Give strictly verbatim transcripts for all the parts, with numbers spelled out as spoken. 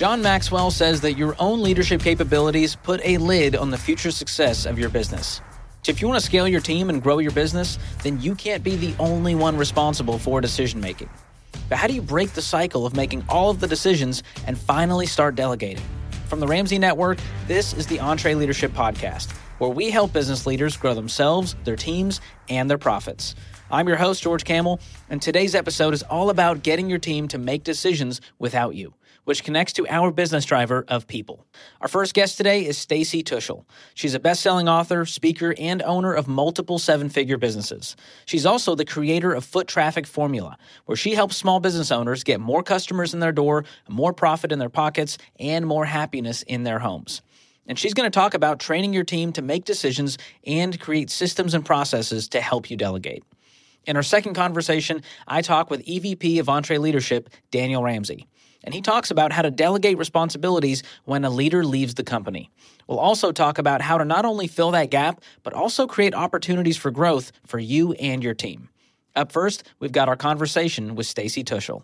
John Maxwell says that your own leadership capabilities put a lid on the future success of your business. So if you want to scale your team and grow your business, then you can't be the only one responsible for decision-making. But how do you break the cycle of making all of the decisions and finally start delegating? From the Ramsey Network, this is the EntreLeadership Podcast, where we help business leaders grow themselves, their teams, and their profits. I'm your host, George Kamel, and today's episode is all about getting your team to make decisions without you, which connects to our business driver of people. Our first guest today is Stacy Tuschl. She's a best-selling author, speaker, and owner of multiple seven-figure businesses. She's also the creator of Foot Traffic Formula, where she helps small business owners get more customers in their door, more profit in their pockets, and more happiness in their homes. And she's going to talk about training your team to make decisions and create systems and processes to help you delegate. In our second conversation, I talk with E V P of EntreLeadership, Daniel Ramsey. And he talks about how to delegate responsibilities when a leader leaves the company. We'll also talk about how to not only fill that gap, but also create opportunities for growth for you and your team. Up first, we've got our conversation with Stacy Tuschl.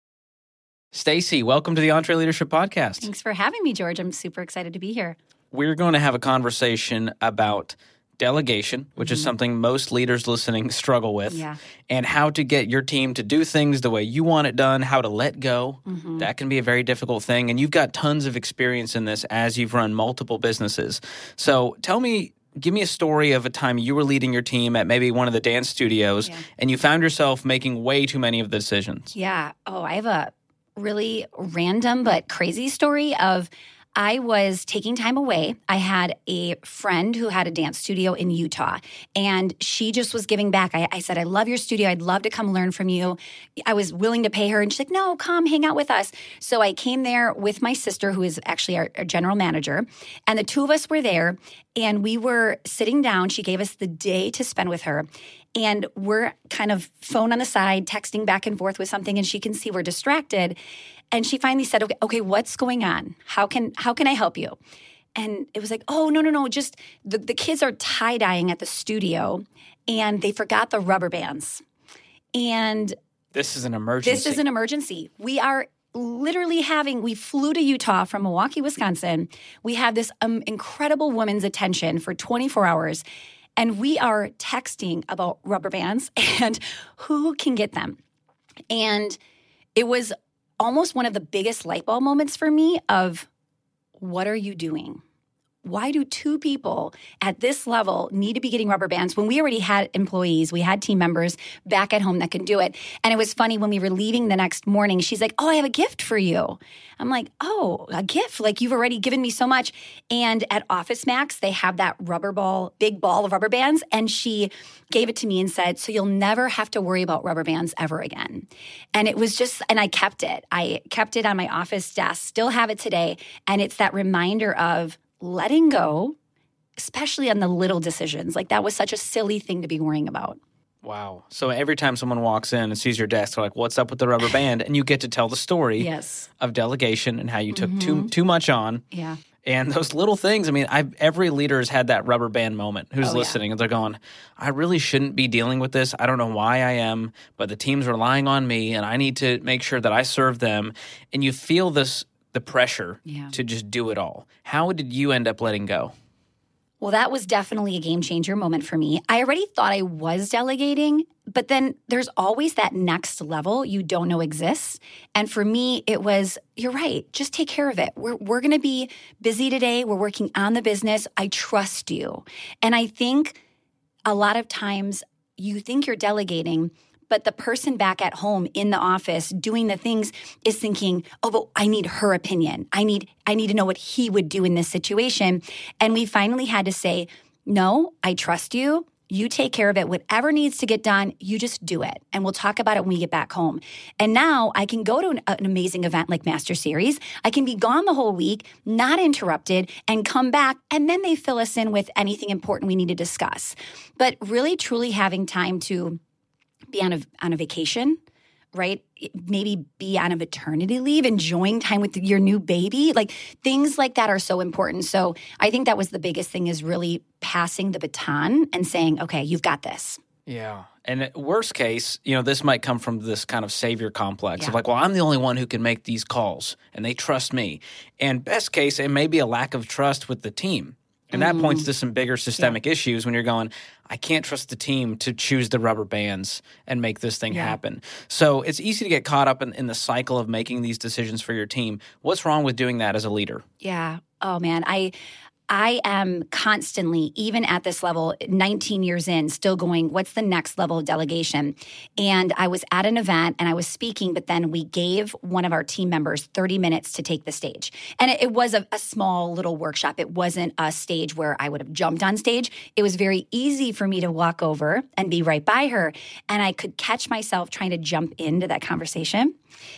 Stacy, welcome to the EntreLeadership Podcast. Thanks for having me, George. I'm super excited to be here. We're going to have a conversation about delegation, which mm-hmm. is something most leaders listening struggle with, yeah. and how to get your team to do things the way you want it done, how to let go. Mm-hmm. That can be a very difficult thing, and you've got tons of experience in this as you've run multiple businesses. So tell me, give me a story of a time you were leading your team at maybe one of the dance studios, yeah. and you found yourself making way too many of the decisions. Yeah. Oh, I have a really random but crazy story of I was taking time away. I had a friend who had a dance studio in Utah, and she just was giving back. I, I said, I love your studio. I'd love to come learn from you. I was willing to pay her, and she's like, no, come hang out with us. So I came there with my sister, who is actually our, our general manager, and the two of us were there, and we were sitting down. She gave us the day to spend with her, and we're kind of phone on the side, texting back and forth with something, and she can see we're distracted. And she finally said, okay, okay, what's going on? How can how can I help you? And it was like, oh, no, no, no, just the, the kids are tie-dyeing at the studio, and they forgot the rubber bands. And this is an emergency. This is an emergency. We are literally having, we flew to Utah from Milwaukee, Wisconsin. We have this um, incredible woman's attention for twenty-four hours, and we are texting about rubber bands and who can get them. And it was almost one of the biggest light bulb moments for me of, what are you doing? Why do two people at this level need to be getting rubber bands when we already had employees, we had team members back at home that can do it? And it was funny, when we were leaving the next morning, she's like, oh, I have a gift for you. I'm like, oh, a gift? Like, you've already given me so much. And at Office Max, they have that rubber ball, big ball of rubber bands. And she gave it to me and said, so you'll never have to worry about rubber bands ever again. And it was just, and I kept it. I kept it on my office desk, still have it today. And it's that reminder of letting go, especially on the little decisions. Like, that was such a silly thing to be worrying about. Wow. So every time someone walks in and sees your desk, they're like, what's up with the rubber band? And you get to tell the story yes. of delegation and how you took mm-hmm. too too much on. Yeah. And those little things, I mean, I've, every leader has had that rubber band moment who's oh, listening. Yeah. And they're going, I really shouldn't be dealing with this. I don't know why I am, but the team's relying on me, and I need to make sure that I serve them. And you feel this the pressure yeah. to just do it all. How did you end up letting go? Well, that was definitely a game changer moment for me. I already thought I was delegating, but then there's always that next level you don't know exists. And for me, it was, you're right, just take care of it. We're we're going to be busy today. We're working on the business. I trust you. And I think a lot of times you think you're delegating, but the person back at home in the office doing the things is thinking, oh, but I need her opinion. I need I need to know what he would do in this situation. And we finally had to say, no, I trust you. You take care of it. Whatever needs to get done, you just do it. And we'll talk about it when we get back home. And now I can go to an, an amazing event like Master Series. I can be gone the whole week, not interrupted, and come back. And then they fill us in with anything important we need to discuss. But really, truly having time to be on a, on a vacation, right? Maybe be on a maternity leave, enjoying time with your new baby. Like, things like that are so important. So I think that was the biggest thing, is really passing the baton and saying, okay, you've got this. Yeah. And worst case, you know, this might come from this kind of savior complex Yeah. of like, well, I'm the only one who can make these calls and they trust me. And best case, it may be a lack of trust with the team. And that points to some bigger systemic yeah. issues when you're going, I can't trust the team to choose the rubber bands and make this thing yeah. happen. So it's easy to get caught up in, in the cycle of making these decisions for your team. What's wrong with doing that as a leader? Yeah. Oh, man. I I am constantly, even at this level, nineteen years in, still going, what's the next level of delegation? And I was at an event and I was speaking, but then we gave one of our team members thirty minutes to take the stage. And it, it was a, a small little workshop. It wasn't a stage where I would have jumped on stage. It was very easy for me to walk over and be right by her. And I could catch myself trying to jump into that conversation.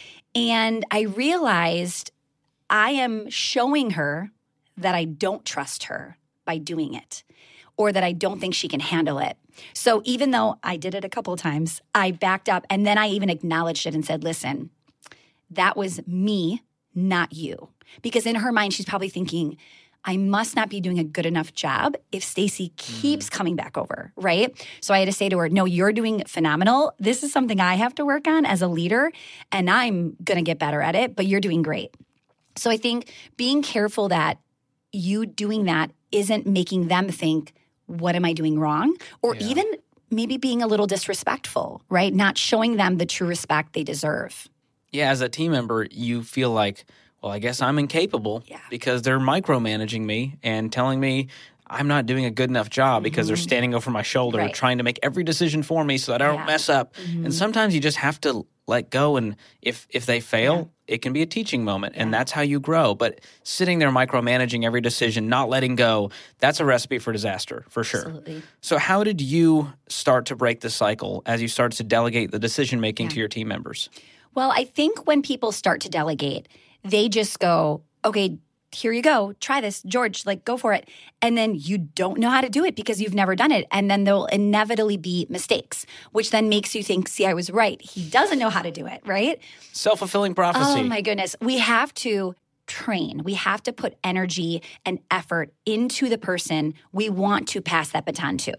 And I realized I am showing her that I don't trust her by doing it, or that I don't think she can handle it. So even though I did it a couple of times, I backed up, and then I even acknowledged it and said, listen, that was me, not you. Because in her mind, she's probably thinking, I must not be doing a good enough job if Stacy keeps mm-hmm. coming back over, right? So I had to say to her, no, you're doing phenomenal. This is something I have to work on as a leader, and I'm going to get better at it, but you're doing great. So I think being careful that you doing that isn't making them think, what am I doing wrong? Or yeah. even maybe being a little disrespectful, right? Not showing them the true respect they deserve. Yeah, as a team member, you feel like, well, I guess I'm incapable yeah. because they're micromanaging me and telling me I'm not doing a good enough job mm-hmm. because they're standing over my shoulder right. trying to make every decision for me so that I don't yeah. mess up. Mm-hmm. And sometimes you just have to let go, and if if they fail, yeah. it can be a teaching moment, yeah. and that's how you grow. But sitting there micromanaging every decision, not letting go, that's a recipe for disaster, for sure. Absolutely. So how did you start to break the cycle as you started to delegate the decision-making yeah. to your team members? Well, I think when people start to delegate, they just go, okay, here you go, try this, George, like go for it. And then you don't know how to do it because you've never done it. And then there'll inevitably be mistakes, which then makes you think, see, I was right. He doesn't know how to do it, right? Self-fulfilling prophecy. Oh my goodness. We have to train. We have to put energy and effort into the person we want to pass that baton to.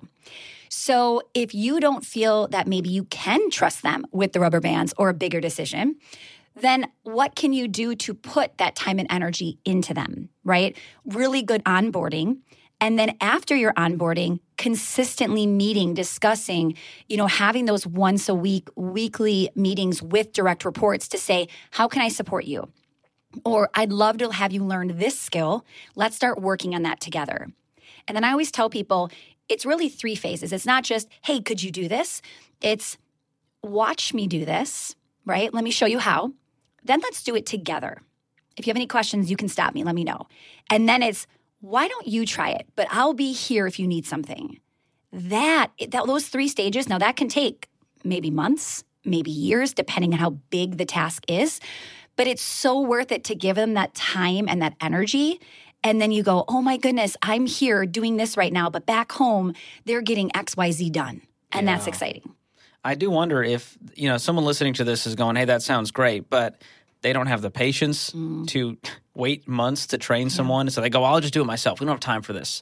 So if you don't feel that maybe you can trust them with the rubber bands or a bigger decision, then what can you do to put that time and energy into them, right? Really good onboarding. And then after your onboarding, consistently meeting, discussing, you know, having those once a week, weekly meetings with direct reports to say, how can I support you? Or I'd love to have you learn this skill. Let's start working on that together. And then I always tell people, it's really three phases. It's not just, hey, could you do this? It's watch me do this, right? Let me show you how. Then let's do it together. If you have any questions, you can stop me. Let me know. And then it's, why don't you try it? But I'll be here if you need something. That, that those three stages, now that can take maybe months, maybe years, depending on how big the task is. But it's so worth it to give them that time and that energy. And then you go, oh my goodness, I'm here doing this right now, but back home, they're getting X Y Z done. And yeah. that's exciting. I do wonder if, you know, someone listening to this is going, hey, that sounds great, but they don't have the patience mm. to wait months to train yeah. someone. So they go, well, I'll just do it myself. We don't have time for this.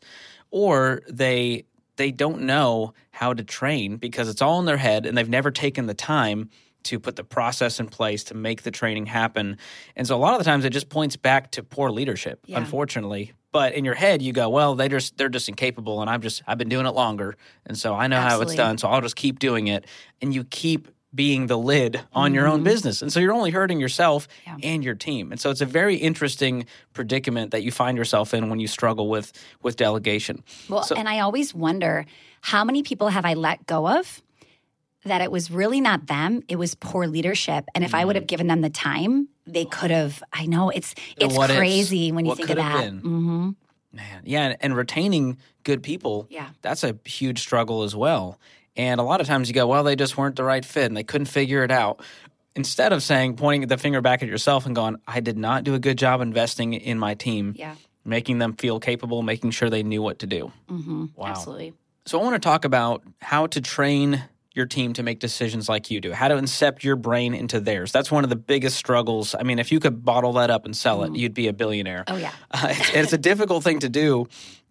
Or they they don't know how to train because it's all in their head and they've never taken the time to put the process in place to make the training happen. And so a lot of the times it just points back to poor leadership, yeah. unfortunately. But in your head, you go, well, they just they're just incapable, and I've just I've been doing it longer, and so I know Absolutely. how it's done. So I'll just keep doing it, and you keep being the lid on mm-hmm. your own business, and so you're only hurting yourself yeah. and your team. And so it's a very interesting predicament that you find yourself in when you struggle with with delegation. Well, so, and I always wonder how many people have I let go of that it was really not them, it was poor leadership, and if mm-hmm. I would have given them the time, they could have, I know, it's it's what crazy ifs. when you what think of that. Mm-hmm. Man, yeah, and, and retaining good people, yeah. that's a huge struggle as well. And a lot of times you go, well, they just weren't the right fit, and they couldn't figure it out. Instead of saying, pointing the finger back at yourself and going, I did not do a good job investing in my team, yeah. making them feel capable, making sure they knew what to do. Mm-hmm. Wow. Absolutely. So I want to talk about how to train your team to make decisions like you do, how to incept your brain into theirs. That's one of the biggest struggles. I mean, if you could bottle that up and sell it, mm. you'd be a billionaire. Oh, yeah. Uh, it's, it's a difficult thing to do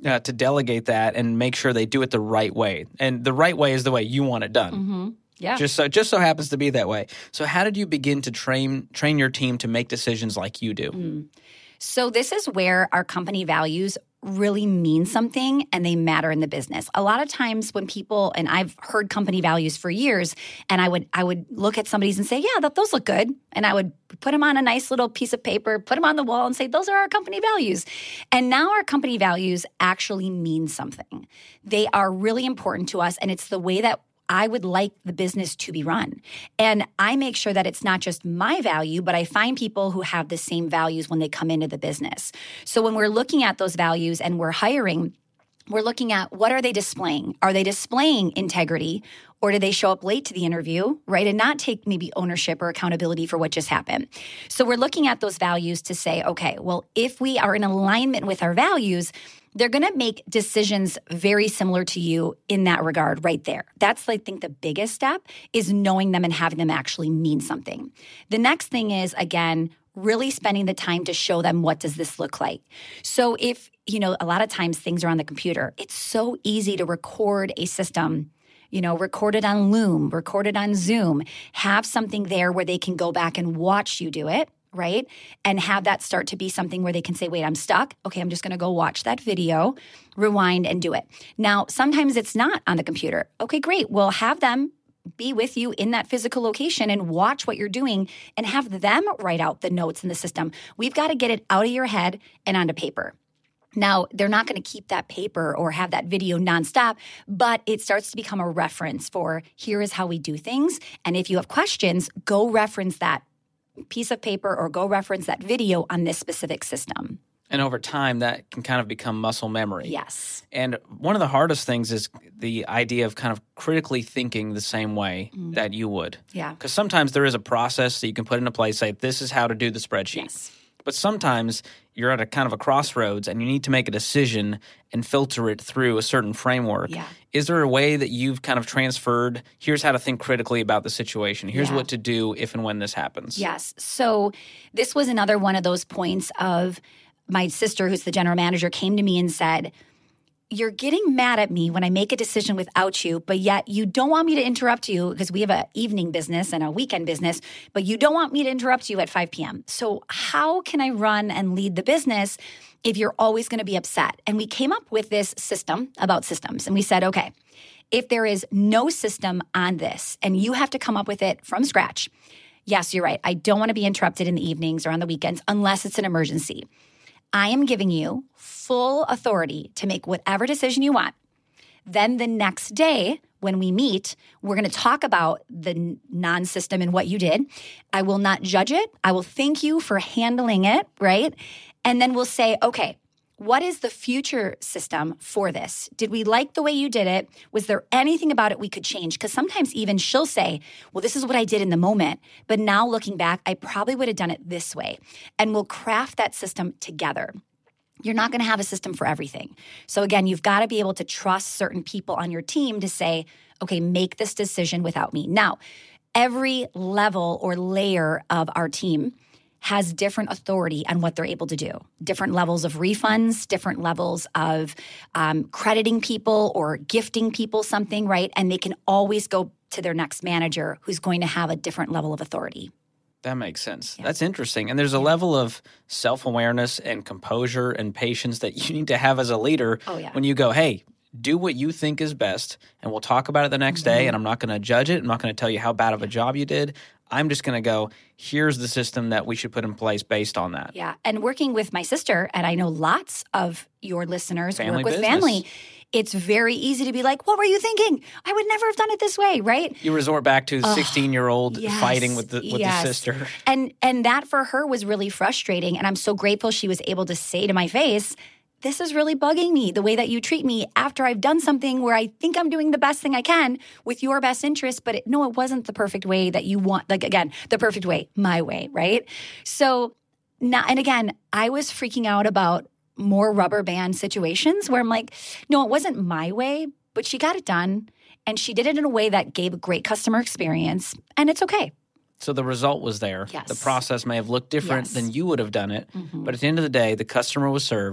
uh, to delegate that and make sure they do it the right way. And the right way is the way you want it done. Mm-hmm. Yeah. Just so just so happens to be that way. So how did you begin to train train your team to make decisions like you do? Mm. So this is where our company values really mean something and they matter in the business. A lot of times when people, and I've heard company values for years, and I would I would look at somebody's and say, yeah, that, those look good. And I would put them on a nice little piece of paper, put them on the wall and say, those are our company values. And now our company values actually mean something. They are really important to us, and it's the way that I would like the business to be run. And I make sure that it's not just my value, but I find people who have the same values when they come into the business. So when we're looking at those values and we're hiring, we're looking at what are they displaying? Are they displaying integrity, or do they show up late to the interview, right, and not take maybe ownership or accountability for what just happened? So we're looking at those values to say, okay, well, if we are in alignment with our values, they're going to make decisions very similar to you in that regard right there. That's, I think, the biggest step is knowing them and having them actually mean something. The next thing is, again, really spending the time to show them what does this look like. So if, you know, a lot of times things are on the computer, it's so easy to record a system, you know, record it on Loom, record it on Zoom, have something there where they can go back and watch you do it, right? And have that start to be something where they can say, wait, I'm stuck. Okay, I'm just going to go watch that video, rewind and do it. Now, sometimes it's not on the computer. Okay, great. Well, have them be with you in that physical location and watch what you're doing and have them write out the notes in the system. We've got to get it out of your head and onto paper. Now, they're not going to keep that paper or have that video nonstop, but it starts to become a reference for here is how we do things. And if you have questions, go reference that piece of paper or go reference that video on this specific system. And over time, that can kind of become muscle memory. Yes. And one of the hardest things is the idea of kind of critically thinking the same way mm. that you would. Yeah. Because sometimes there is a process that you can put into place, say, this is how to do the spreadsheet. Yes. But sometimes you're at a kind of a crossroads and you need to make a decision and filter it through a certain framework. Yeah. Is there a way that you've kind of transferred, here's how to think critically about the situation, here's yeah. what to do if and when this happens? Yes. So this was another one of those points of my sister, who's the general manager, came to me and said, you're getting mad at me when I make a decision without you, but yet you don't want me to interrupt you because we have an evening business and a weekend business, but you don't want me to interrupt you at five p.m. So how can I run and lead the business if you're always going to be upset? And we came up with this system about systems. And we said, okay, if there is no system on this and you have to come up with it from scratch, yes, you're right. I don't want to be interrupted in the evenings or on the weekends unless it's an emergency. I am giving you full authority to make whatever decision you want. Then the next day when we meet, we're going to talk about the non-system and what you did. I will not judge it. I will thank you for handling it, right? And then we'll say, okay, what is the future system for this? Did we like the way you did it? Was there anything about it we could change? Because sometimes even she'll say, well, this is what I did in the moment, but now looking back, I probably would have done it this way. And we'll craft that system together. You're not going to have a system for everything. So again, you've got to be able to trust certain people on your team to say, okay, make this decision without me. Now, every level or layer of our team has different authority on what they're able to do. Different levels of refunds, different levels of um, crediting people or gifting people something, right? And they can always go to their next manager who's going to have a different level of authority. That makes sense. Yeah. That's interesting. And there's a level of self-awareness and composure and patience that you need to have as a leader oh, yeah. when you go, hey, do what you think is best, and we'll talk about it the next mm-hmm. day, and I'm not going to judge it. I'm not going to tell you how bad of a job you did. I'm just going to go, here's the system that we should put in place based on that. Yeah. And working with my sister, and I know lots of your listeners family work with business. family, it's very easy to be like, what were you thinking? I would never have done it this way, right? You resort back to the oh, sixteen-year-old yes, fighting with the with yes. the sister. And and that for her was really frustrating. And I'm so grateful she was able to say to my face, this is really bugging me, the way that you treat me after I've done something where I think I'm doing the best thing I can with your best interest, but it, no, it wasn't the perfect way that you want. Like, again, the perfect way, my way, right? So now, and again, I was freaking out about more rubber band situations where I'm like, no, it wasn't my way, but she got it done. And she did it in a way that gave a great customer experience. And it's okay. So the result was there. Yes. The process may have looked different yes. than you would have done it. Mm-hmm. But at the end of the day, the customer was served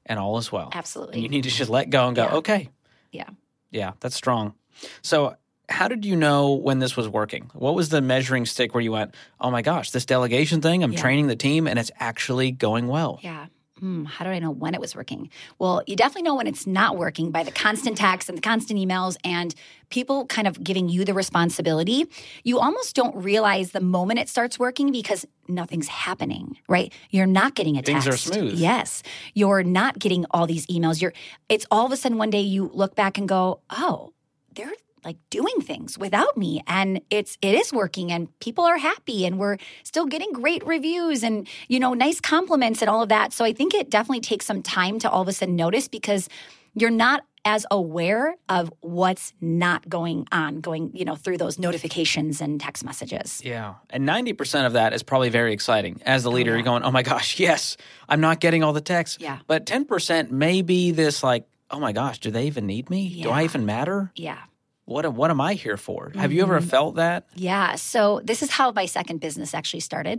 and all is well. Absolutely. And you need to just let go and go, Yeah. okay. Yeah. Yeah, that's strong. So how did you know when this was working? What was the measuring stick where you went, oh my gosh, this delegation thing, I'm Yeah. training the team and it's actually going well? Yeah. Hmm, how did I know when it was working? Well, you definitely know when it's not working by the constant texts and the constant emails and people kind of giving you the responsibility. You almost don't realize the moment it starts working because nothing's happening, right? You're not getting a Things text. are smooth. Yes. You're not getting all these emails. You're. It's all of a sudden one day you look back and go, oh, they're like doing things without me and it's it is working and people are happy and we're still getting great reviews and you know nice compliments and all of that. So I think it definitely takes some time to all of a sudden notice because you're not as aware of what's not going on going you know through those notifications and text messages. Yeah. And ninety percent of that is probably very exciting. As the leader, yeah. you're going, oh my gosh, yes, I'm not getting all the texts. Yeah. But ten percent may be this like, oh my gosh, do they even need me? Do I Yeah. even matter? Yeah. What am, what am I here for? Have you ever felt that? Yeah. So this is how my second business actually started.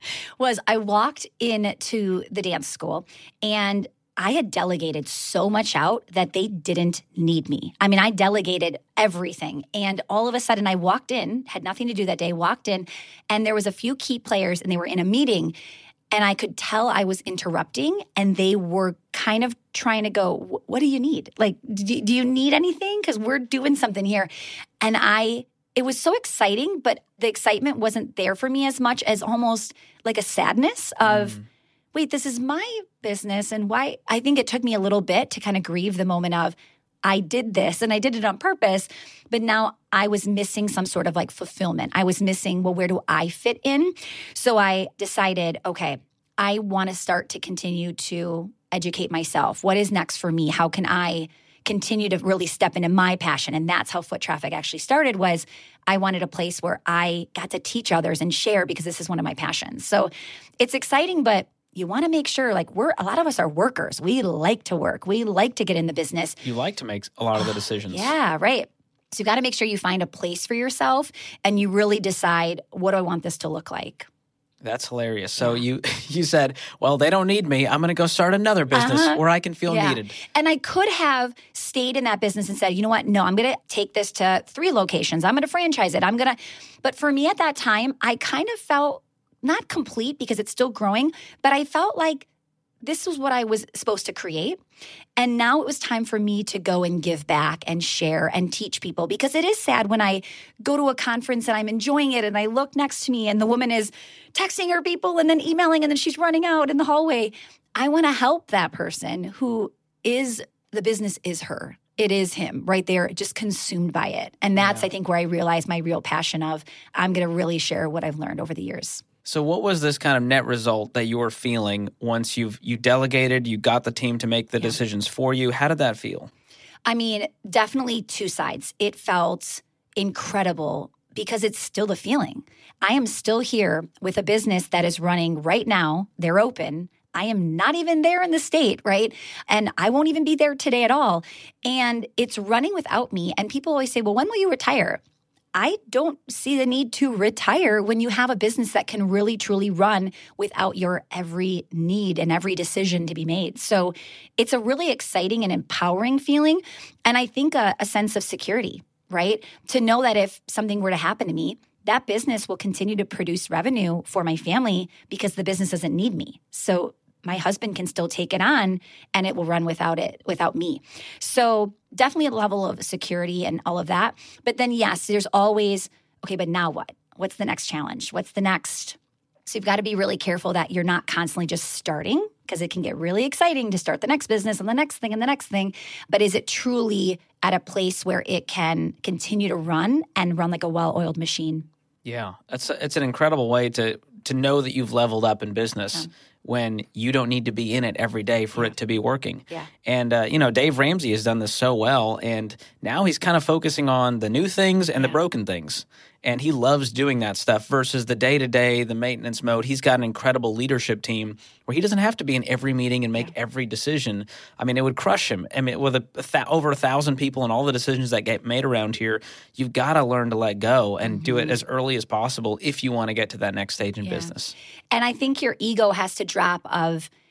was I walked into the dance school and I had delegated so much out that they didn't need me. I mean, I delegated everything. And all of a sudden I walked in, had nothing to do that day, walked in, and there was a few key players and they were in a meeting. And I could tell I was interrupting and they were kind of trying to go, what do you need? Like, do, do you need anything? Because we're doing something here. And I, it was so exciting, but the excitement wasn't there for me as much as almost like a sadness of, mm. wait, this is my business. And why? I think it took me a little bit to kind of grieve the moment of, I did this and I did it on purpose, but now I was missing some sort of like fulfillment. I was missing, well, where do I fit in? So I decided, okay, I want to start to continue to educate myself. What is next for me? How can I continue to really step into my passion? And that's how Foot Traffic actually started was I wanted a place where I got to teach others and share because this is one of my passions. So it's exciting, but you want to make sure, like we're, a lot of us are workers. We like to work. We like to get in the business. You like to make a lot of the decisions. Yeah, right. So you got to make sure you find a place for yourself and you really decide, what do I want this to look like? That's hilarious. So yeah. you you said, well, they don't need me. I'm going to go start another business uh-huh. where I can feel yeah. needed. And I could have stayed in that business and said, you know what? No, I'm going to take this to three locations. I'm going to franchise it. I'm going to. But for me at that time, I kind of felt not complete because it's still growing, but I felt like this was what I was supposed to create. And now it was time for me to go and give back and share and teach people because it is sad when I go to a conference and I'm enjoying it and I look next to me and the woman is texting her people and then emailing and then she's running out in the hallway. I want to help that person who is, the business is her. It is him right there, just consumed by it. And that's, yeah. I think, where I realized my real passion of I'm going to really share what I've learned over the years. So what was this kind of net result that you were feeling once you've you delegated, you got the team to make the yeah. decisions for you? How did that feel? I mean, definitely two sides. It felt incredible because it's still the feeling. I am still here with a business that is running right now. They're open. I am not even there in the state, right? And I won't even be there today at all. And it's running without me. And people always say, well, when will you retire? I don't see the need to retire when you have a business that can really, truly run without your every need and every decision to be made. So it's a really exciting and empowering feeling. And I think a, a sense of security, right? To know that if something were to happen to me, that business will continue to produce revenue for my family because the business doesn't need me. So my husband can still take it on and it will run without it, without me. So definitely a level of security and all of that. But then, yes, there's always, okay, but now what? What's the next challenge? What's the next? So you've got to be really careful that you're not constantly just starting because it can get really exciting to start the next business and the next thing and the next thing. But is it truly at a place where it can continue to run and run like a well-oiled machine? Yeah, it's a, it's an incredible way to to know that you've leveled up in business. Yeah. When you don't need to be in it every day for yeah. it to be working. Yeah. And, uh, you know, Dave Ramsey has done this so well, and now he's kind of focusing on the new things and yeah. the broken things. And he loves doing that stuff versus the day-to-day, the maintenance mode. He's got an incredible leadership team where he doesn't have to be in every meeting and make yeah. every decision. I mean, it would crush him. I mean, with a, a th- over a thousand people and all the decisions that get made around here, you've got to learn to let go and mm-hmm. do it as early as possible if you want to get to that next stage in yeah. business. And I think your ego has to drop of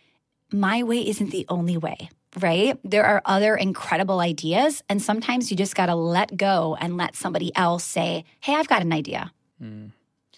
my way isn't the only way, right? There are other incredible ideas. And sometimes you just got to let go and let somebody else say, hey, I've got an idea. Mm.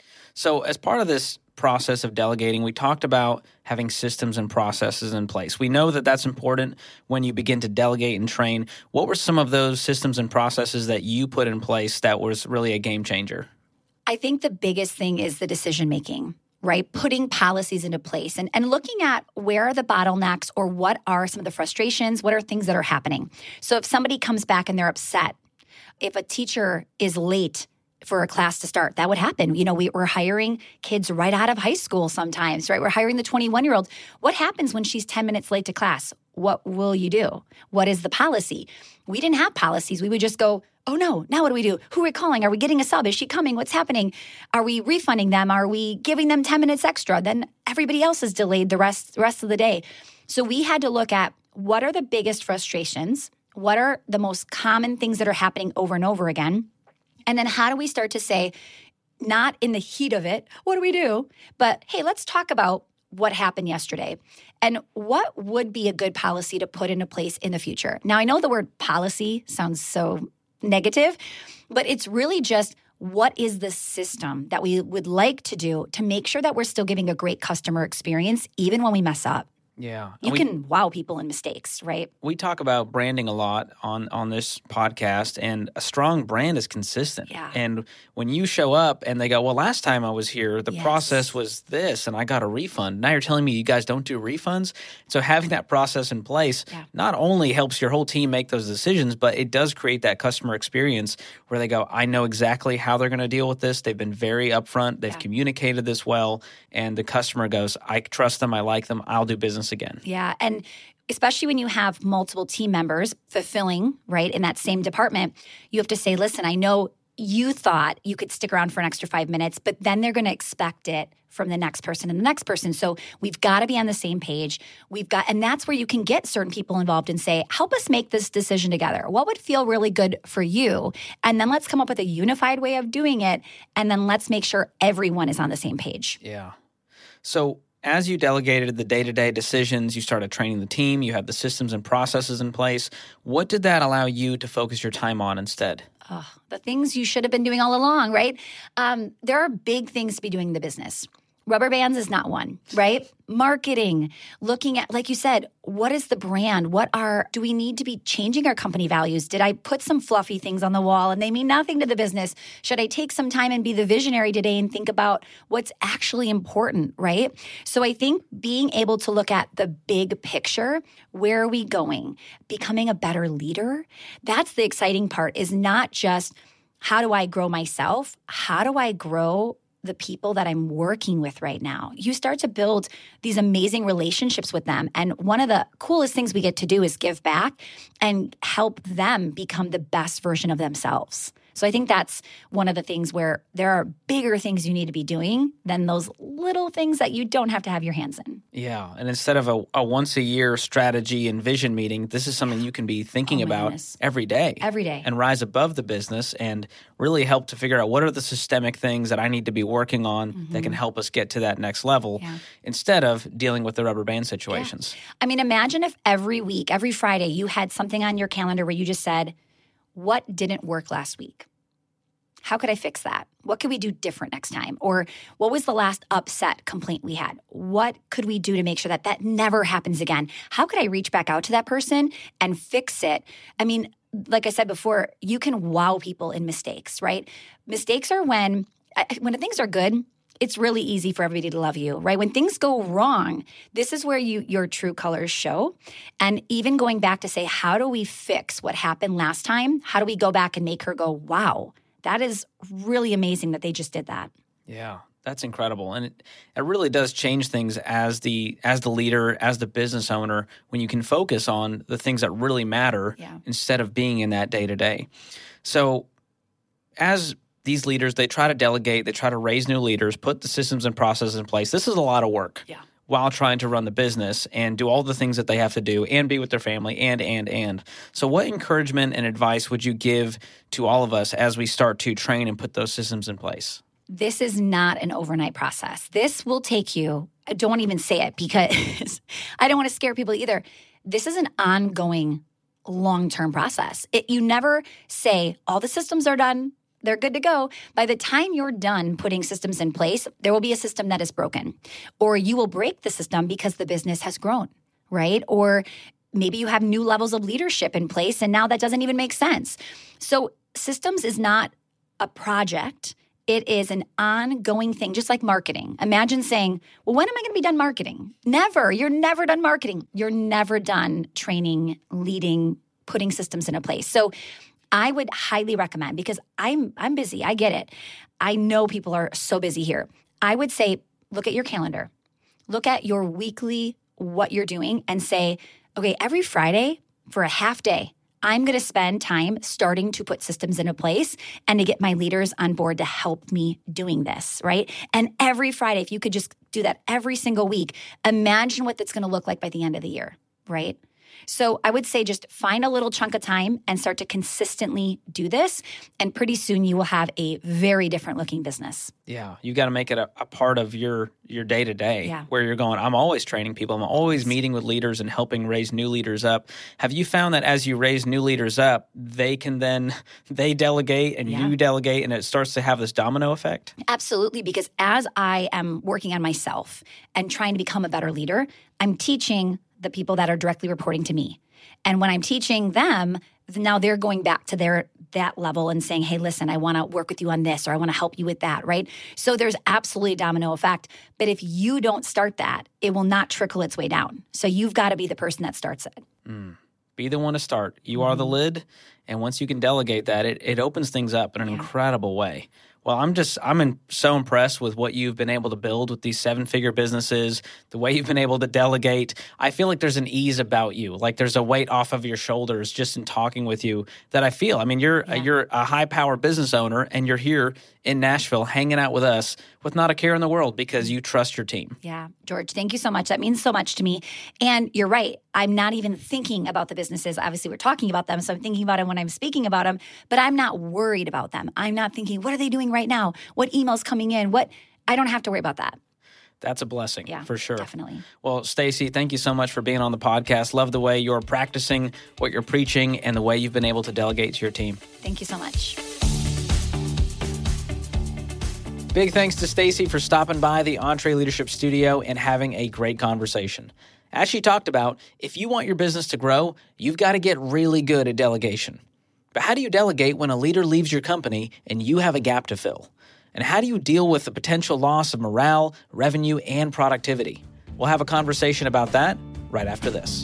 So as part of this process of delegating, we talked about having systems and processes in place. We know that that's important when you begin to delegate and train. What were some of those systems and processes that you put in place that was really a game changer? I think the biggest thing is the decision making, right? Putting policies into place and, and looking at where are the bottlenecks or what are some of the frustrations, what are things that are happening. So if somebody comes back and they're upset, if a teacher is late for a class to start, that would happen. You know, we, we're hiring kids right out of high school sometimes, right? We're hiring the twenty-one-year-old. What happens when she's ten minutes late to class? What will you do? What is the policy? We didn't have policies. We would just go, oh no, now what do we do? Who are we calling? Are we getting a sub? Is she coming? What's happening? Are we refunding them? Are we giving them ten minutes extra? Then everybody else is delayed the rest, the rest of the day. So we had to look at what are the biggest frustrations? What are the most common things that are happening over and over again? And then how do we start to say, not in the heat of it, what do we do? But hey, let's talk about what happened yesterday and what would be a good policy to put into place in the future. Now, I know the word policy sounds so negative, but it's really just what is the system that we would like to do to make sure that we're still giving a great customer experience even when we mess up. Yeah. You we, can wow people in mistakes, right? We talk about branding a lot on, on this podcast, and a strong brand is consistent. Yeah. And when you show up and they go, well, last time I was here, the yes. process was this and I got a refund. Now you're telling me you guys don't do refunds? So having that process in place yeah. not only helps your whole team make those decisions, but it does create that customer experience where they go, I know exactly how they're going to deal with this. They've been very upfront. They've yeah. communicated this well. And the customer goes, I trust them. I like them. I'll do business again. Yeah. And especially when you have multiple team members fulfilling, right, in that same department, you have to say, listen, I know you thought you could stick around for an extra five minutes, but then they're going to expect it from the next person and the next person. So we've got to be on the same page. We've got, and that's where you can get certain people involved and say, help us make this decision together. What would feel really good for you? And then let's come up with a unified way of doing it. And then let's make sure everyone is on the same page. Yeah. So as you delegated the day-to-day decisions, you started training the team, you have the systems and processes in place. What did that allow you to focus your time on instead? Oh, the things you should have been doing all along, right? Um, there are big things to be doing in the business. Rubber bands is not one, right? Marketing, looking at, like you said, what is the brand? What are, do we need to be changing our company values? Did I put some fluffy things on the wall and they mean nothing to the business? Should I take some time and be the visionary today and think about what's actually important, right? So I think being able to look at the big picture, where are we going? Becoming a better leader, that's the exciting part, is not just how do I grow myself? How do I grow the people that I'm working with right now? You start to build these amazing relationships with them. And one of the coolest things we get to do is give back and help them become the best version of themselves. So I think that's one of the things where there are bigger things you need to be doing than those little things that you don't have to have your hands in. Yeah. And instead of a, a once-a-year strategy and vision meeting, this is something you can be thinking oh about goodness. every day. Every day. And rise above the business and really help to figure out what are the systemic things that I need to be working on mm-hmm. that can help us get to that next level yeah. instead of dealing with the rubber band situations. Yeah. I mean, imagine if every week, every Friday, you had something on your calendar where you just said, what didn't work last week? How could I fix that? What could we do different next time? Or what was the last upset complaint we had? What could we do to make sure that that never happens again? How could I reach back out to that person and fix it? I mean, like I said before, you can wow people in mistakes, right? Mistakes are when, when things are good, it's really easy for everybody to love you, right? When things go wrong, this is where you your true colors show. And even going back to say, how do we fix what happened last time? How do we go back and make her go, wow, that is really amazing that they just did that. Yeah, that's incredible. And it, it really does change things as the as the leader, as the business owner, when you can focus on the things that really matter yeah. instead of being in that day-to-day. So as these leaders, they try to delegate, they try to raise new leaders, put the systems and processes in place. This is a lot of work. Yeah. While trying to run the business and do all the things that they have to do and be with their family and, and, and. So what encouragement and advice would you give to all of us as we start to train and put those systems in place? this is not an overnight process. This will take you, I don't even say it because I don't want to scare people either. This is an ongoing long-term process. It, you never say, all the systems are done, they're good to go. By the time you're done putting systems in place, there will be a system that is broken. Or you will break the system because the business has grown, right? Or maybe you have new levels of leadership in place and now that doesn't even make sense. So systems is not a project. It is an ongoing thing, just like marketing. Imagine saying, well, when am I going to be done marketing? Never. You're never done marketing. You're never done training, leading, putting systems into place. So I would highly recommend, because I'm I'm busy. I get it. I know people are so busy here. I would say, look at your calendar. Look at your weekly, what you're doing, and say, okay, every Friday for a half day, I'm going to spend time starting to put systems into place and to get my leaders on board to help me doing this, right? And every Friday, if you could just do that every single week, imagine what that's going to look like by the end of the year, right? So I would say just find a little chunk of time and start to consistently do this. And pretty soon you will have a very different looking business. Yeah. You got to make it a, a part of your your day to day Yeah. where you're going, I'm always training people. I'm always meeting with leaders and helping raise new leaders up. Have you found that as you raise new leaders up, they can then, they delegate and Yeah. you delegate and it starts to have this domino effect? Absolutely, because as I am working on myself and trying to become a better leader, I'm teaching the people that are directly reporting to me. And when I'm teaching them, now they're going back to their that level and saying, hey, listen, I want to work with you on this, or I want to help you with that, right? So there's absolutely a domino effect. But if you don't start that, it will not trickle its way down. So you've got to be the person that starts it. Mm. Be the one to start. You are Mm-hmm. the lid. And once you can delegate that, it, it opens things up in an Yeah. incredible way. Well, I'm just, I'm in, so impressed with what you've been able to build with these seven-figure businesses, the way you've been able to delegate. I feel like there's an ease about you, like there's a weight off of your shoulders just in talking with you that I feel. I mean, you're Yeah. you're a high-power business owner, and you're here in Nashville hanging out with us with not a care in the world because you trust your team. Yeah, George, thank you so much. That means so much to me. And you're right. I'm not even thinking about the businesses. Obviously, we're talking about them, so I'm thinking about them when I'm speaking about them, but I'm not worried about them. I'm not thinking, what are they doing right now? What emails coming in? What? I don't have to worry about that. That's a blessing, Yeah, for sure. definitely. Well, Stacey, thank you so much for being on the podcast. Love the way you're practicing what you're preaching and the way you've been able to delegate to your team. Thank you so much. Big thanks to Stacey for stopping by the Entre Leadership Studio and having a great conversation. As she talked about, if you want your business to grow, you've got to get really good at delegation. But how do you delegate when a leader leaves your company and you have a gap to fill? And how do you deal with the potential loss of morale, revenue, and productivity? We'll have a conversation about that right after this.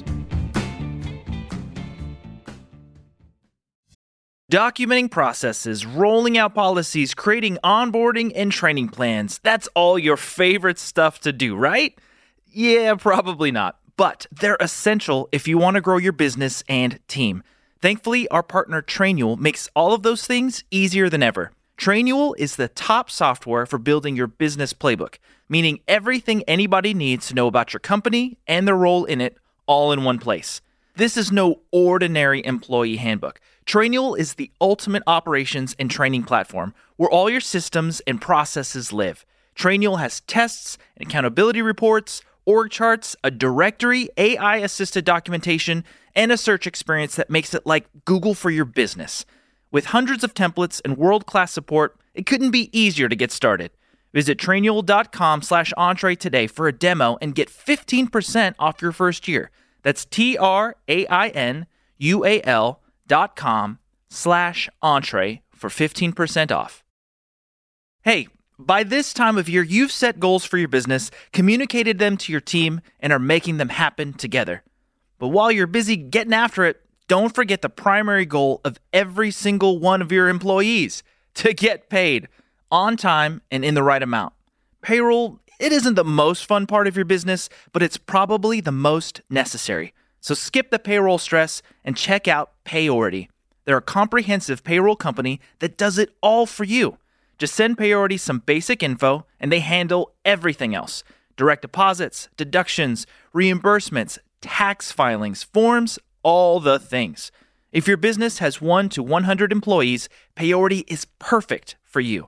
Documenting processes, rolling out policies, creating onboarding and training plans. That's all your favorite stuff to do, right? Yeah, probably not. But they're essential if you want to grow your business and team. Thankfully, our partner Trainual makes all of those things easier than ever. Trainual is the top software for building your business playbook, meaning everything anybody needs to know about your company and their role in it all in one place. This is no ordinary employee handbook. Trainual is the ultimate operations and training platform where all your systems and processes live. Trainual has tests and accountability reports, org charts, a directory, A I-assisted documentation, and a search experience that makes it like Google for your business. With hundreds of templates and world-class support, it couldn't be easier to get started. Visit trainual.com slash entree today for a demo and get fifteen percent off your first year. That's T-R-A-I-N-U-A-L dot com slash entree for fifteen percent off. Hey, by this time of year, you've set goals for your business, communicated them to your team, and are making them happen together. But while you're busy getting after it, don't forget the primary goal of every single one of your employees: to get paid on time and in the right amount. Payroll, it isn't the most fun part of your business, but it's probably the most necessary. So skip the payroll stress and check out Payority. They're a comprehensive payroll company that does it all for you. Just send Payority some basic info and they handle everything else: direct deposits, deductions, reimbursements, tax filings, forms, all the things. If your business has one to one hundred employees, Payority is perfect for you.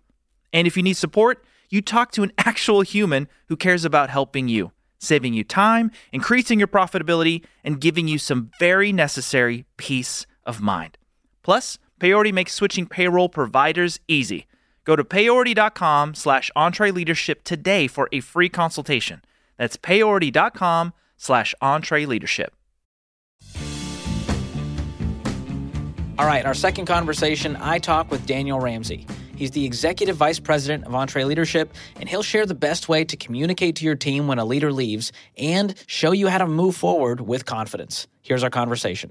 And if you need support, you talk to an actual human who cares about helping you, saving you time, increasing your profitability, and giving you some very necessary peace of mind. Plus, Payority makes switching payroll providers easy. Go to payority.com slash EntreLeadership today for a free consultation. That's payority.com slash EntreLeadership. All right, our second conversation, I talk with Daniel Ramsey. He's the Executive Vice President of EntreLeadership, and he'll share the best way to communicate to your team when a leader leaves and show you how to move forward with confidence. Here's our conversation.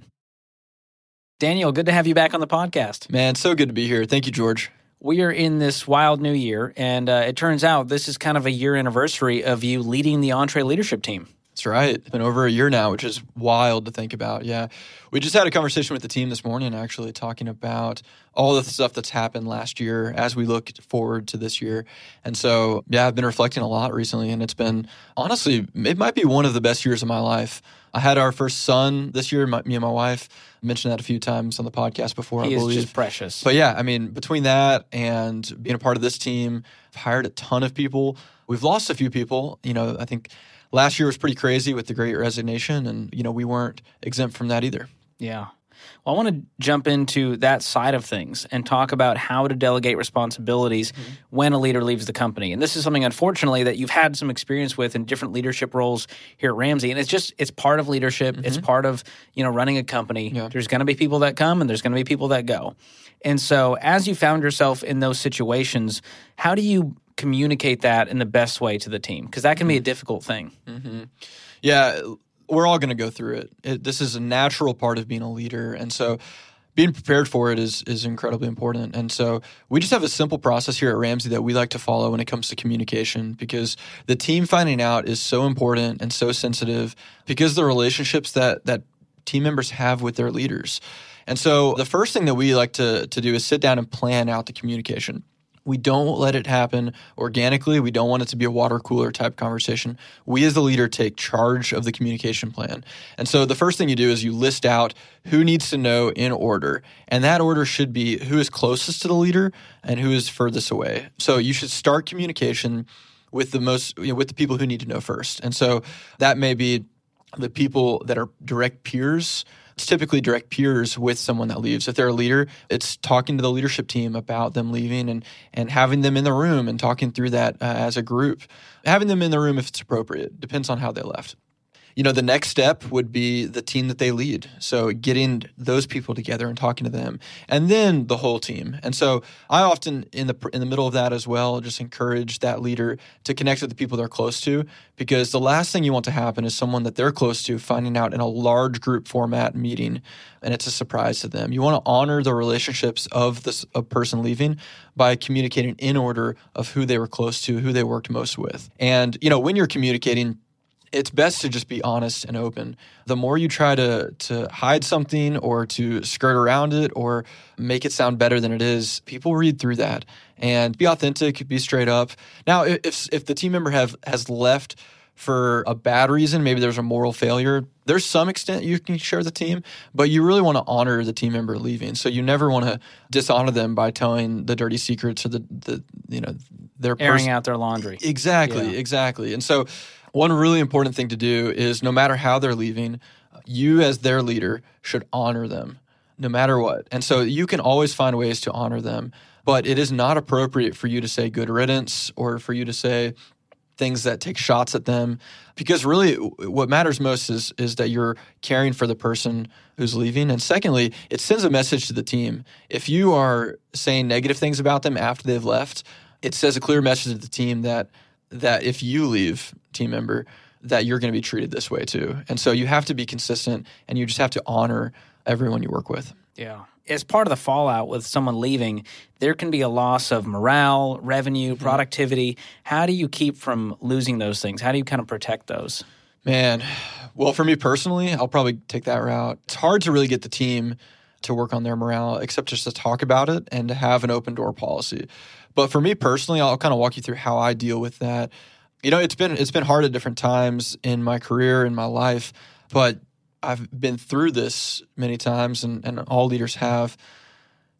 Daniel, good to have you back on the podcast. Man, so good to be here. Thank you, George. We are in this wild new year, and uh, it turns out this is kind of a year anniversary of you leading the EntreLeadership team. That's right. It's been over a year now, which is wild to think about. Yeah. We just had a conversation with the team this morning, actually, talking about all the stuff that's happened last year as we look forward to this year. And so, yeah, I've been reflecting a lot recently, and it's been, honestly, it might be one of the best years of my life. I had our first son this year, my, me and my wife. I mentioned that a few times on the podcast before, he I believe. He is just precious. But yeah, I mean, between that and being a part of this team, I've hired a ton of people. We've lost a few people. You know, I think last year was pretty crazy with the Great Resignation, and, you know, we weren't exempt from that either. Yeah. Well, I want to jump into that side of things and talk about how to delegate responsibilities mm-hmm. when a leader leaves the company. And this is something, unfortunately, that you've had some experience with in different leadership roles here at Ramsey. And it's just, it's part of leadership. Mm-hmm. It's part of, you know, running a company. Yeah. There's going to be people that come and there's going to be people that go. And so as you found yourself in those situations, how do you communicate that in the best way to the team? Because that can mm-hmm. be a difficult thing. Mm-hmm. Yeah. We're all going to go through it. it. This is a natural part of being a leader. And so being prepared for it is is incredibly important. And so we just have a simple process here at Ramsey that we like to follow when it comes to communication, because the team finding out is so important and so sensitive because of the relationships that that team members have with their leaders. And so the first thing that we like to, to do is sit down and plan out the communication. We don't let it happen organically. We don't want it to be a water cooler type conversation. We as the leader take charge of the communication plan. And so the first thing you do is you list out who needs to know in order. And that order should be who is closest to the leader and who is furthest away. So you should start communication with the most, you know, with the people who need to know first. And so that may be the people that are direct peers. It's typically direct peers with someone that leaves. If they're a leader, it's talking to the leadership team about them leaving and and having them in the room and talking through that uh, as a group. Having them in the room if it's appropriate. Depends on how they left. You know, the next step would be the team that they lead. So getting those people together and talking to them, and then the whole team. And so I often, in the in the middle of that as well, just encourage that leader to connect with the people they're close to, because the last thing you want to happen is someone that they're close to finding out in a large group format meeting, and it's a surprise to them. You want to honor the relationships of this a person leaving by communicating in order of who they were close to, who they worked most with. And, you know, when you're communicating, it's best to just be honest and open. The more you try to to hide something or to skirt around it or make it sound better than it is, people read through that. And be authentic, be straight up. Now, if if the team member have has left for a bad reason, maybe there's a moral failure, there's some extent you can share the team, but you really want to honor the team member leaving. So you never want to dishonor them by telling the dirty secrets or the, the you know, their airing pers- out their laundry. Exactly, yeah. exactly. And so one really important thing to do is no matter how they're leaving, you as their leader should honor them no matter what. And so you can always find ways to honor them, but it is not appropriate for you to say good riddance or for you to say things that take shots at them, because really what matters most is is that you're caring for the person who's leaving. And secondly, it sends a message to the team. If you are saying negative things about them after they've left, it says a clear message to the team that that if you leave, team member, that you're going to be treated this way too. And so you have to be consistent, and you just have to honor everyone you work with. Yeah. As part of the fallout with someone leaving, there can be a loss of morale, revenue, mm-hmm. productivity. How do you keep from losing those things? How do you kind of protect those? Man, well, for me personally, I'll probably take that route. It's hard to really get the team to work on their morale, except just to talk about it and to have an open door policy. But for me personally, I'll kind of walk you through how I deal with that. You know, it's been it's been hard at different times in my career, in my life, but I've been through this many times, and, and all leaders have.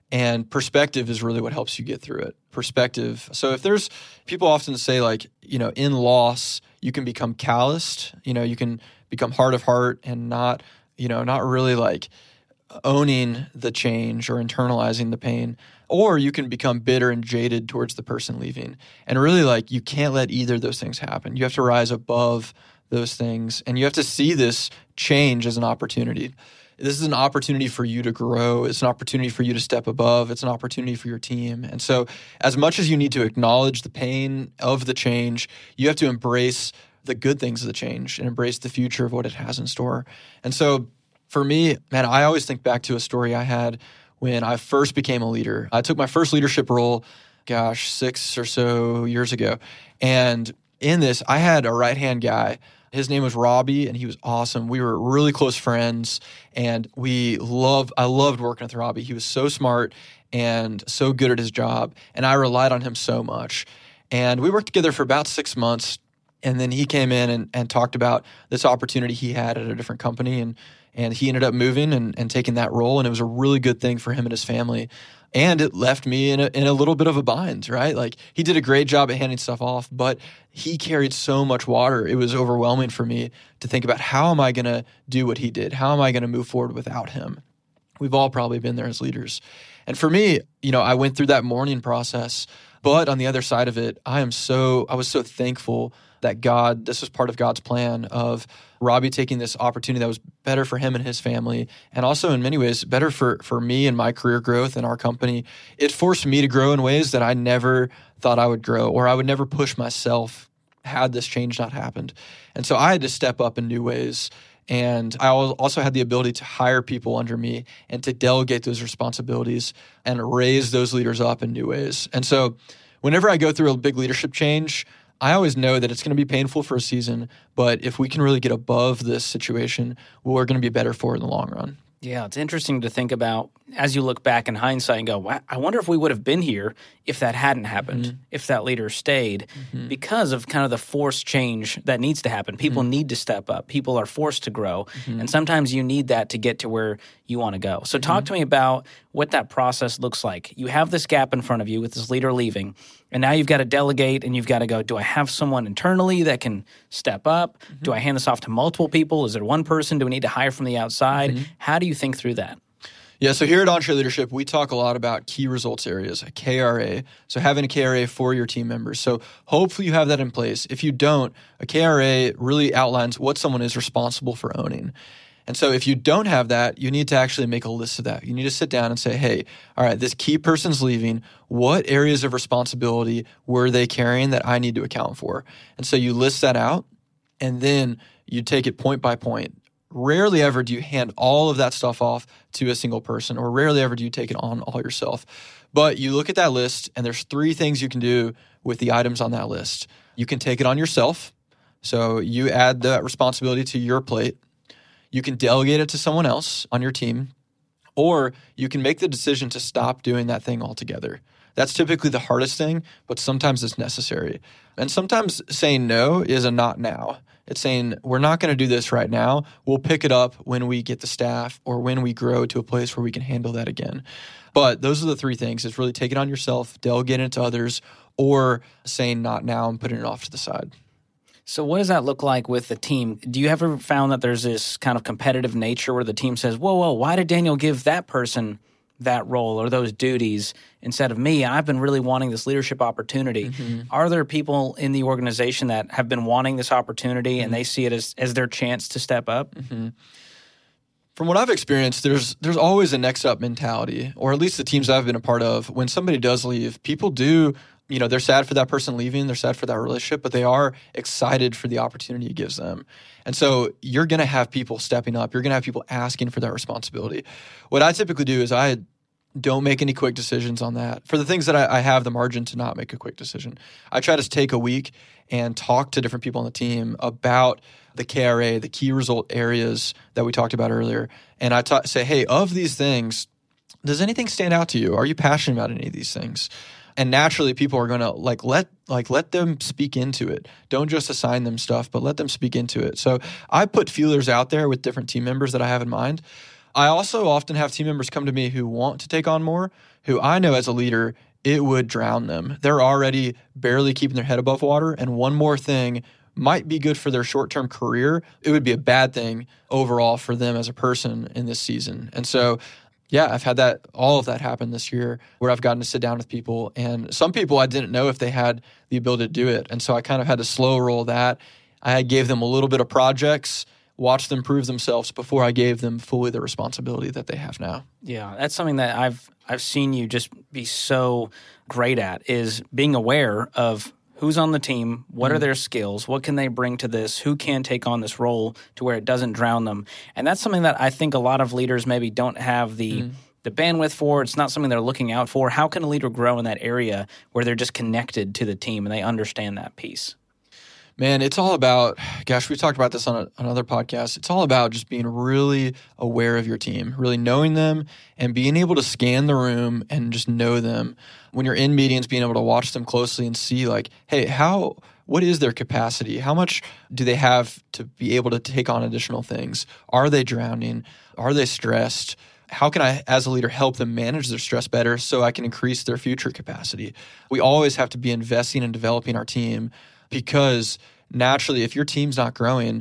And perspective is really what helps you get through it. Perspective. So if there's, people often say like, you know, in loss, you can become calloused, you know, you can become hard of heart and not, you know, not really like owning the change or internalizing the pain. Or you can become bitter and jaded towards the person leaving. And really like you can't let either of those things happen. You have to rise above those things and you have to see this change as an opportunity. This is an opportunity for you to grow. It's an opportunity for you to step above. It's an opportunity for your team. And so as much as you need to acknowledge the pain of the change, you have to embrace the good things of the change and embrace the future of what it has in store. And so for me, man, I always think back to a story I had when I first became a leader. I took my first leadership role, gosh, six or so years ago. And in this, I had a right-hand guy. His name was Robbie, and he was awesome. We were really close friends, and we loved, I loved working with Robbie. He was so smart and so good at his job, and I relied on him so much. And we worked together for about six months, and then he came in and, and talked about this opportunity he had at a different company, and and he ended up moving and, and taking that role, and it was a really good thing for him and his family. And it left me in a, in a little bit of a bind, right? Like he did a great job at handing stuff off, but he carried so much water. It was overwhelming for me to think about how am I going to do what he did? How am I going to move forward without him? We've all probably been there as leaders. And for me, you know, I went through that mourning process, but on the other side of it, I am so, I was so thankful that God, this was part of God's plan of Robbie taking this opportunity that was better for him and his family, and also in many ways better for, for me and my career growth and our company. It forced me to grow in ways that I never thought I would grow, or I would never push myself had this change not happened. And so I had to step up in new ways. And I also had the ability to hire people under me and to delegate those responsibilities and raise those leaders up in new ways. And so whenever I go through a big leadership change, I always know that it's going to be painful for a season, but if we can really get above this situation, we're going to be better for it in the long run. Yeah, it's interesting to think about as you look back in hindsight and go, wow, I wonder if we would have been here if that hadn't happened, mm-hmm. if that leader stayed, mm-hmm. because of kind of the forced change that needs to happen. People mm-hmm. need to step up. People are forced to grow. Mm-hmm. And sometimes you need that to get to where you want to go. So talk mm-hmm. to me about what that process looks like. You have this gap in front of you with this leader leaving, and now you've got to delegate and you've got to go, do I have someone internally that can step up? Mm-hmm. Do I hand this off to multiple people? Is there one person? Do we need to hire from the outside? Mm-hmm. How do you think through that? Yeah, so here at Entre Leadership, we talk a lot about key results areas, a K R A. So having a K R A for your team members. So hopefully you have that in place. If you don't, a K R A really outlines what someone is responsible for owning. And so if you don't have that, you need to actually make a list of that. You need to sit down and say, hey, all right, this key person's leaving. What areas of responsibility were they carrying that I need to account for? And so you list that out, and then you take it point by point. Rarely ever do you hand all of that stuff off to a single person, or rarely ever do you take it on all yourself. But you look at that list, and there's three things you can do with the items on that list. You can take it on yourself. So you add that responsibility to your plate. You can delegate it to someone else on your team, or you can make the decision to stop doing that thing altogether. That's typically the hardest thing, but sometimes it's necessary. And sometimes saying no is a not now. It's saying, we're not going to do this right now. We'll pick it up when we get the staff or when we grow to a place where we can handle that again. But those are the three things. It's really take it on yourself, delegate it to others, or saying not now and putting it off to the side. So what does that look like with the team? Do you ever found that there's this kind of competitive nature where the team says, whoa, whoa, why did Daniel give that person that role or those duties instead of me? I've been really wanting this leadership opportunity. Mm-hmm. Are there people in the organization that have been wanting this opportunity mm-hmm. and they see it as, as their chance to step up? Mm-hmm. From what I've experienced, there's there's always a next up mentality, or at least the teams I've been a part of. When somebody does leave, people do, you know, they're sad for that person leaving, they're sad for that relationship, but they are excited for the opportunity it gives them. And so you're going to have people stepping up. You're going to have people asking for that responsibility. What I typically do is I don't make any quick decisions on that. For the things that I, I have the margin to not make a quick decision, I try to take a week and talk to different people on the team about the K R A, the key result areas that we talked about earlier. And I ta- say, hey, of these things, does anything stand out to you? Are you passionate about any of these things? And naturally, people are going to like let like let them speak into it. Don't just assign them stuff, but let them speak into it. So I put feelers out there with different team members that I have in mind. I also often have team members come to me who want to take on more, who I know as a leader, it would drown them. They're already barely keeping their head above water, and one more thing might be good for their short-term career. It would be a bad thing overall for them as a person in this season. And so, yeah, I've had that, all of that happen this year where I've gotten to sit down with people, and some people I didn't know if they had the ability to do it. And so I kind of had to slow roll that. I gave them a little bit of projects, watched them prove themselves before I gave them fully the responsibility that they have now. Yeah, that's something that I've I've seen you just be so great at, is being aware of who's on the team, what mm-hmm. are their skills, what can they bring to this, who can take on this role to where it doesn't drown them. And that's something that I think a lot of leaders maybe don't have the mm-hmm. the bandwidth for. It's not something they're looking out for. How can a leader grow in that area where they're just connected to the team and they understand that piece? Man, it's all about, gosh, we talked about this on, a, on another podcast. It's all about just being really aware of your team, really knowing them and being able to scan the room and just know them. When you're in meetings, being able to watch them closely and see like, hey, how, what is their capacity? How much do they have to be able to take on additional things? Are they drowning? Are they stressed? How can I, as a leader, help them manage their stress better so I can increase their future capacity? We always have to be investing in developing our team, because naturally, if your team's not growing,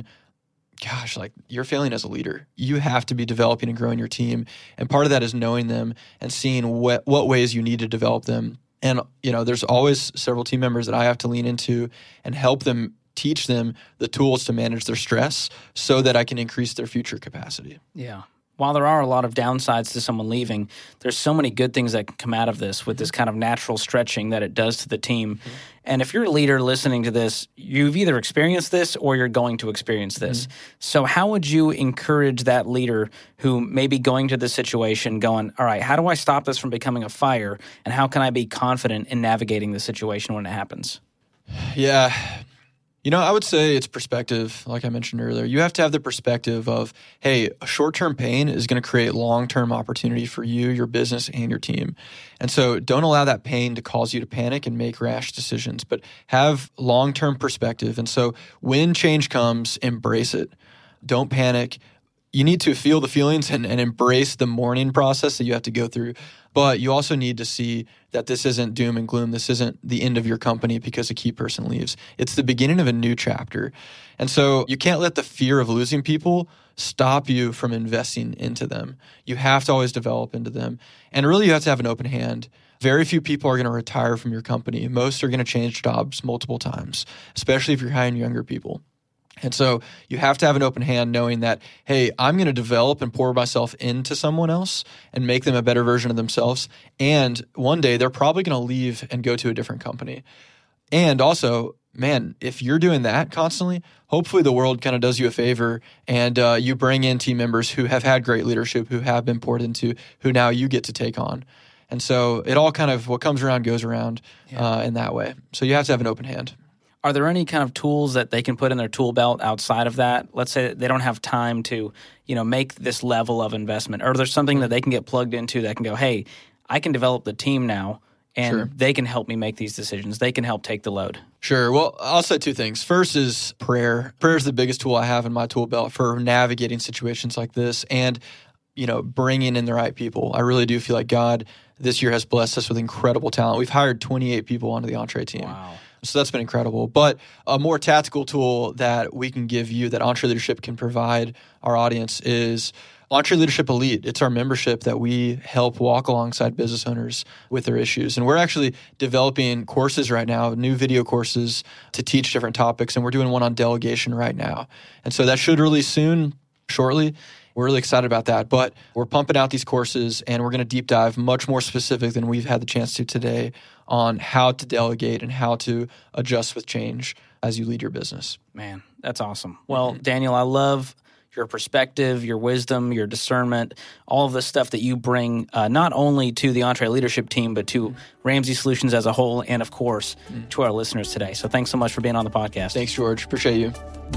gosh, like you're failing as a leader. You have to be developing and growing your team. And part of that is knowing them and seeing what, what ways you need to develop them. And, you know, there's always several team members that I have to lean into and help them, teach them the tools to manage their stress so that I can increase their future capacity. Yeah. While there are a lot of downsides to someone leaving, there's so many good things that can come out of this with this kind of natural stretching that it does to the team. Mm-hmm. And if you're a leader listening to this, you've either experienced this or you're going to experience this. Mm-hmm. So how would you encourage that leader who may be going to the situation going, all right, how do I stop this from becoming a fire? And how can I be confident in navigating the situation when it happens? Yeah. You know, I would say it's perspective, like I mentioned earlier. You have to have the perspective of, hey, a short-term pain is going to create long-term opportunity for you, your business, and your team. And so don't allow that pain to cause you to panic and make rash decisions, but have long-term perspective. And so when change comes, embrace it. Don't panic. You need to feel the feelings and, and embrace the mourning process that you have to go through. But you also need to see that this isn't doom and gloom. This isn't the end of your company because a key person leaves. It's the beginning of a new chapter. And so you can't let the fear of losing people stop you from investing into them. You have to always develop into them. And really, you have to have an open hand. Very few people are going to retire from your company. Most are going to change jobs multiple times, especially if you're hiring younger people. And so you have to have an open hand knowing that, hey, I'm going to develop and pour myself into someone else and make them a better version of themselves. And one day they're probably going to leave and go to a different company. And also, man, if you're doing that constantly, hopefully the world kind of does you a favor and uh, you bring in team members who have had great leadership, who have been poured into, who now you get to take on. And so it all kind of, what comes around goes around yeah. uh, in that way. So you have to have an open hand. Are there any kind of tools that they can put in their tool belt outside of that? Let's say they don't have time to, you know, make this level of investment. Or there's something that they can get plugged into that can go, hey, I can develop the team now, and sure. they can help me make these decisions. They can help take the load. Sure. Well, I'll say two things. First is prayer. Prayer is the biggest tool I have in my tool belt for navigating situations like this and, you know, bringing in the right people. I really do feel like God this year has blessed us with incredible talent. We've hired twenty-eight people onto the Entre team. Wow. So that's been incredible. But a more tactical tool that we can give you, that Entre Leadership can provide our audience, is Entre Leadership Elite. It's our membership that we help walk alongside business owners with their issues. And we're actually developing courses right now, new video courses to teach different topics. And we're doing one on delegation right now. And so that should release soon, shortly. We're really excited about that. But we're pumping out these courses, and we're going to deep dive much more specific than we've had the chance to today on how to delegate and how to adjust with change as you lead your business. Man, that's awesome. Well, mm-hmm. Daniel, I love your perspective, your wisdom, your discernment, all of the stuff that you bring uh, not only to the Entre Leadership team, but to Ramsey Solutions as a whole, and of course, mm-hmm. to our listeners today. So thanks so much for being on the podcast. Thanks, George. Appreciate you.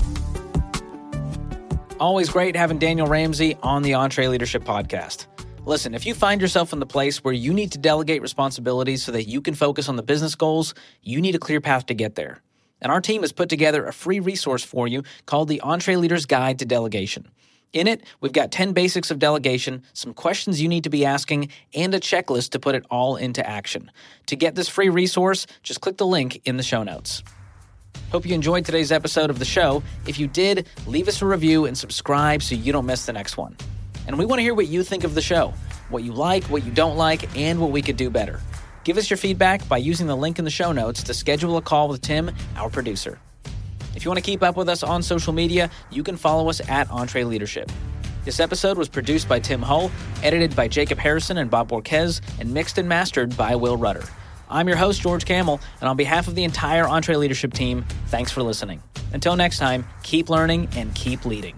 Always great having Daniel Ramsey on the Entre Leadership podcast. Listen, if you find yourself in the place where you need to delegate responsibilities so that you can focus on the business goals, you need a clear path to get there. And our team has put together a free resource for you called the Entre Leaders Guide to Delegation. In it, we've got ten basics of delegation, some questions you need to be asking, and a checklist to put it all into action. To get this free resource, just click the link in the show notes. Hope you enjoyed today's episode of the show. If you did, leave us a review and subscribe so you don't miss the next one. And we want to hear what you think of the show, what you like, what you don't like, and what we could do better. Give us your feedback by using the link in the show notes to schedule a call with Tim, our producer. If you want to keep up with us on social media, you can follow us at EntreLeadership. This episode was produced by Tim Hull, edited by Jacob Harrison and Bob Borquez, and mixed and mastered by Will Rudder. I'm your host, George Kamel, and on behalf of the entire EntreLeadership team, thanks for listening. Until next time, keep learning and keep leading.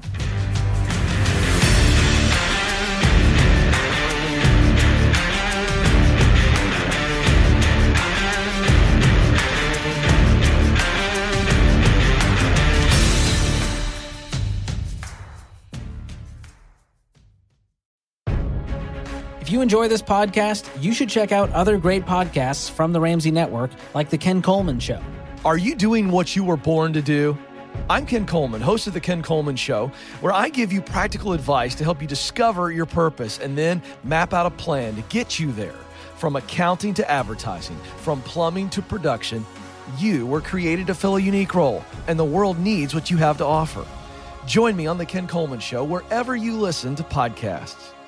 If you enjoy this podcast, you should check out other great podcasts from the Ramsey Network, like The Ken Coleman Show. Are you doing what you were born to do? I'm Ken Coleman, host of The Ken Coleman Show, where I give you practical advice to help you discover your purpose and then map out a plan to get you there. From accounting to advertising, from plumbing to production, you were created to fill a unique role, and the world needs what you have to offer. Join me on The Ken Coleman Show wherever you listen to podcasts.